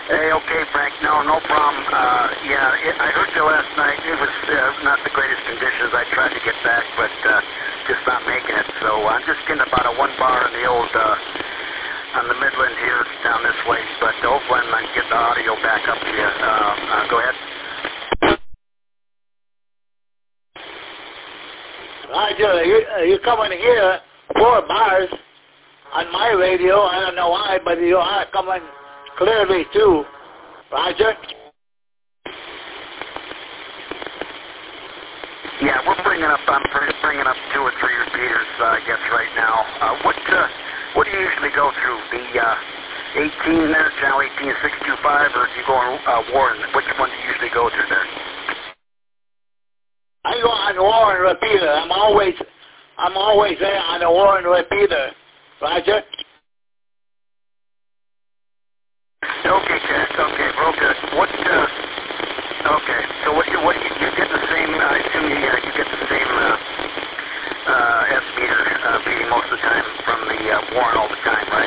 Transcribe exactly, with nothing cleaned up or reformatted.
Hey, okay, Frank. No, no problem. Uh, yeah, it, I heard you last night. It was uh, not the greatest conditions. I tried to get back, but uh, just not making it. So I'm just getting about a one bar on the old, uh, on the Midland here down this way. But hopefully I can get the audio back up to you. Uh, uh, go ahead. Roger, you, uh, you coming here four bars on my radio. I don't know why, but you are coming clearly too. Roger? Yeah, we're bringing up, I'm bringing up two or three repeaters, uh, I guess, right now. Uh, what, uh, what do you usually go through? The, uh, eighteen there, channel eighteen six two five, or do you go on, uh, Warren? Which one do you usually go through there? I go on Warren repeater. I'm always, I'm always there on the Warren repeater. Roger? Okay, Jack. Okay, real good. What, uh, okay, so what, you, what, you, you get the same, uh, I assume you, uh, you get the same, uh, uh, S meter, uh, reading most of the time from the, uh, Warren all the time, right?